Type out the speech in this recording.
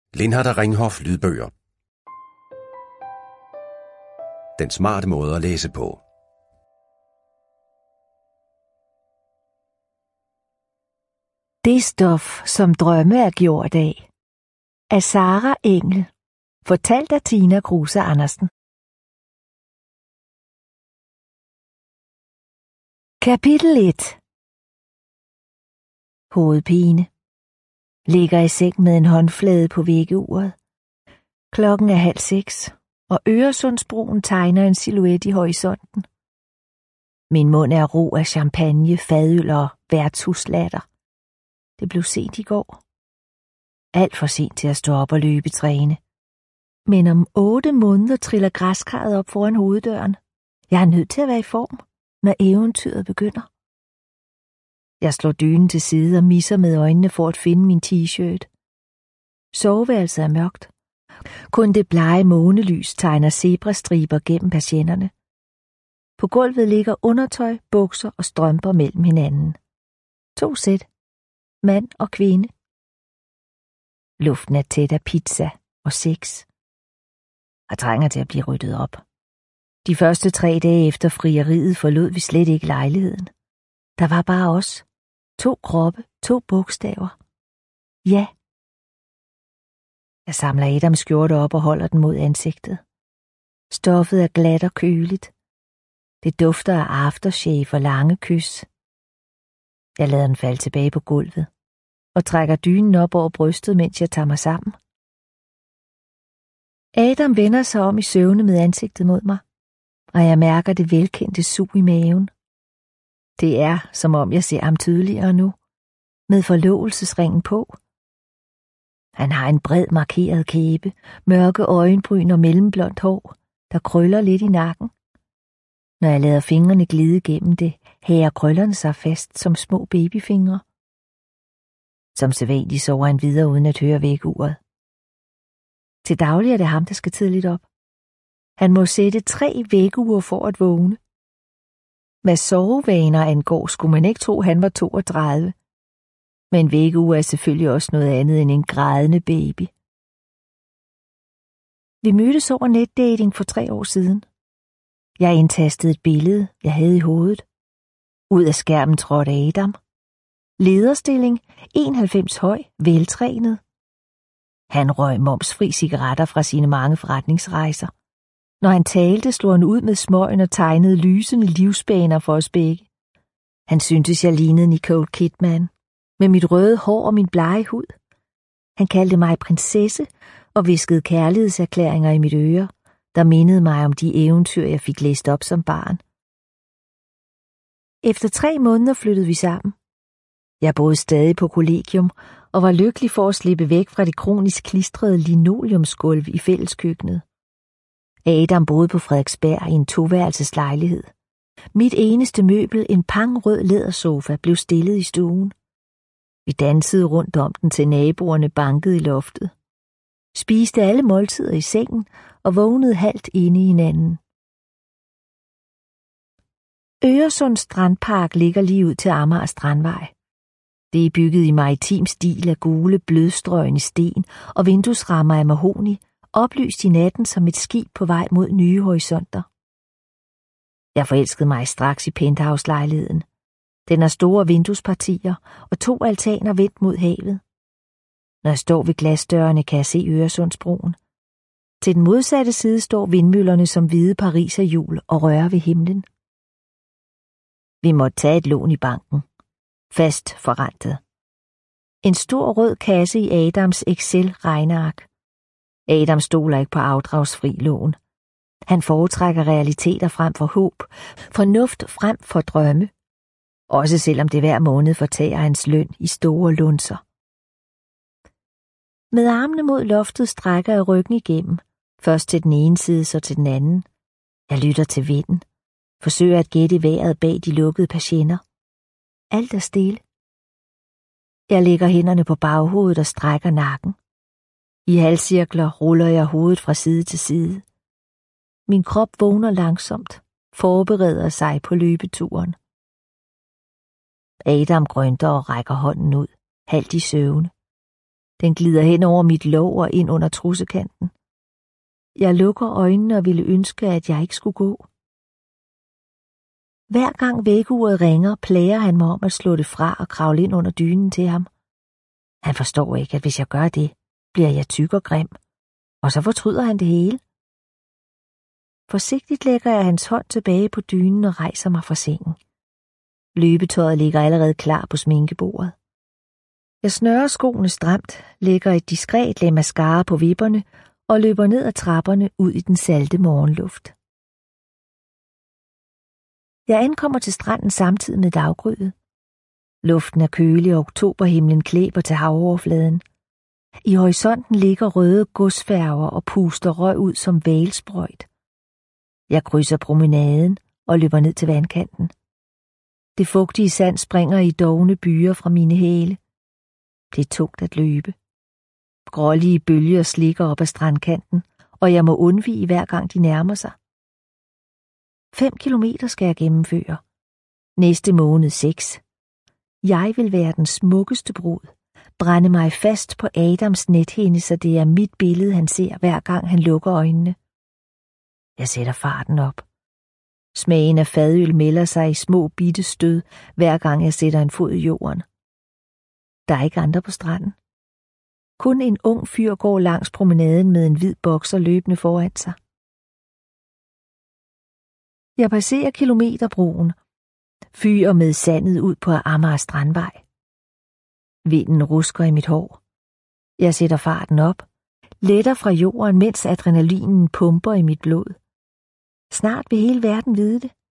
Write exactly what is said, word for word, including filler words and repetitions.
Lindhardt og Ringhof lydbøger. Den smarte måde at læse på. Det stof, som drømme er gjort af. Af Sara Engel. Fortalt af Tina Kruse Andersen. Kapitel et. Hovedpine. Ligger i seng med en håndflade på væggeuret. Klokken er halv seks, og Øresundsbroen tegner en silhuet i horisonten. Min mund er ro af champagne, fadøl og værtshuslatter. Det blev sent i går. Alt for sent til at stå op og løbe træne. Men om otte måneder triller græskarret op foran hoveddøren. Jeg er nødt til at være i form, når eventyret begynder. Jeg slår dynen til side og misser med øjnene for at finde min t-shirt. Soveværelset er mørkt. Kun det blege månelys tegner zebrastriber gennem persiennerne. På gulvet ligger undertøj, bukser og strømper mellem hinanden. To sæt. Mand og kvinde. Luften er tæt af pizza og sex. Jeg trænger til at blive ryddet op. De første tre dage efter frieriet forlod vi slet ikke lejligheden. Der var bare os. To kroppe, to bogstaver. Ja. Jeg samler Adams skjorte op og holder den mod ansigtet. Stoffet er glat og køligt. Det dufter af aftershave og lange kys. Jeg lader den falde tilbage på gulvet og trækker dynen op over brystet, mens jeg tager mig sammen. Adam vender sig om i søvne med ansigtet mod mig, og jeg mærker det velkendte sug i maven. Det er, som om jeg ser ham tydeligere nu, med forlovelsesringen på. Han har en bred markeret kæbe, mørke øjenbryn og mellemblondt hår, der krøller lidt i nakken. Når jeg lader fingrene glide gennem det, hæger krøllerne sig fast som små babyfingre. Som sædvanligt sover han videre uden at høre vækkeuret. Til daglig er det ham, der skal tidligt op. Han må sætte tre vækkeuer for at vågne. Hvad sovevaner angår, skulle man ikke tro, han var toogtredive. Men vækkeur er selvfølgelig også noget andet end en grædende baby. Vi mødtes over netdating for tre år siden. Jeg indtastede et billede, jeg havde i hovedet. Ud af skærmen trådte Adam. Lederstilling, enoghalvfems høj, veltrænet. Han røg momsfri cigaretter fra sine mange forretningsrejser. Når han talte, slog han ud med smøgen og tegnede lysende livsbaner for os begge. Han syntes, jeg lignede Nicole Kidman, med mit røde hår og min blege hud. Han kaldte mig prinsesse og hviskede kærlighedserklæringer i mit øre, der mindede mig om de eventyr, jeg fik læst op som barn. Efter tre måneder flyttede vi sammen. Jeg boede stadig på kollegium og var lykkelig for at slippe væk fra det kronisk klistrede linoleumsgulv i fælleskøkkenet. Adam boede på Frederiksberg i en toværelseslejlighed. Mit eneste møbel, en pangrød lædersofa, blev stillet i stuen. Vi dansede rundt om den, til naboerne bankede i loftet. Spiste alle måltider i sengen og vågnede halvt inde i hinanden. Øresund Strandpark ligger lige ud til Amager Strandvej. Det er bygget i maritim stil af gule, blødstrøgne sten og vinduesrammer af mahogni, oplyst i natten som et skib på vej mod nye horisonter. Jeg forelskede mig straks i penthouse-lejligheden. Den har store vinduespartier og to altaner vendt mod havet. Når jeg står ved glasdørene, kan jeg se Øresundsbroen. Til den modsatte side står vindmøllerne som hvide pariserhjul og rører ved himlen. Vi måtte tage et lån i banken. Fast forrentet. En stor rød kasse i Adams Excel-regneark. Adam stoler ikke på afdragsfri lån. Han foretrækker realiteter frem for håb, fornuft frem for drømme. Også selvom det hver måned fortager hans løn i store lunser. Med armene mod loftet strækker jeg ryggen igennem, først til den ene side, så til den anden. Jeg lytter til vinden, forsøger at gætte vejret bag de lukkede persienner. Alt er stille. Jeg lægger hænderne på baghovedet og strækker nakken. I halvcirkler ruller jeg hovedet fra side til side. Min krop vågner langsomt, forbereder sig på løbeturen. Adam grønter og rækker hånden ud, halvt i søvne. Den glider hen over mit lår og ind under trussekanten. Jeg lukker øjnene og ville ønske, at jeg ikke skulle gå. Hver gang vækkeuret ringer, plager han mig om at slå det fra og kravle ind under dynen til ham. Han forstår ikke, at hvis jeg gør det, bliver jeg tyk og grim, og så fortryder han det hele. Forsigtigt lægger jeg hans hånd tilbage på dynen og rejser mig fra sengen. Løbetøjet ligger allerede klar på sminkebordet. Jeg snører skoene stramt, lægger et diskret lag mascara på vipperne og løber ned ad trapperne ud i den salte morgenluft. Jeg ankommer til stranden samtidig med daggryet. Luften er kølig, og oktoberhimlen klæber til havoverfladen. I horisonten ligger røde godsfærger og puster røg ud som hvalsprøjt. Jeg krydser promenaden og løber ned til vandkanten. Det fugtige sand springer i dovne byer fra mine hæle. Det er tungt at løbe. Grålige bølger slikker op ad strandkanten, og jeg må undvige hver gang de nærmer sig. Fem kilometer skal jeg gennemføre. Næste måned seks. Jeg vil være den smukkeste brud. Brænde mig fast på Adams nethinde, så det er mit billede, han ser, hver gang han lukker øjnene. Jeg sætter farten op. Smagen af fadøl melder sig i små bitte stød, hver gang jeg sætter en fod i jorden. Der er ikke andre på stranden. Kun en ung fyr går langs promenaden med en hvid bokser løbende foran sig. Jeg passerer kilometerbroen, fyrer med sandet ud på Amager Strandvej. Vinden rusker i mit hår. Jeg sætter farten op, letter fra jorden, mens adrenalinen pumper i mit blod. Snart vil hele verden vide det.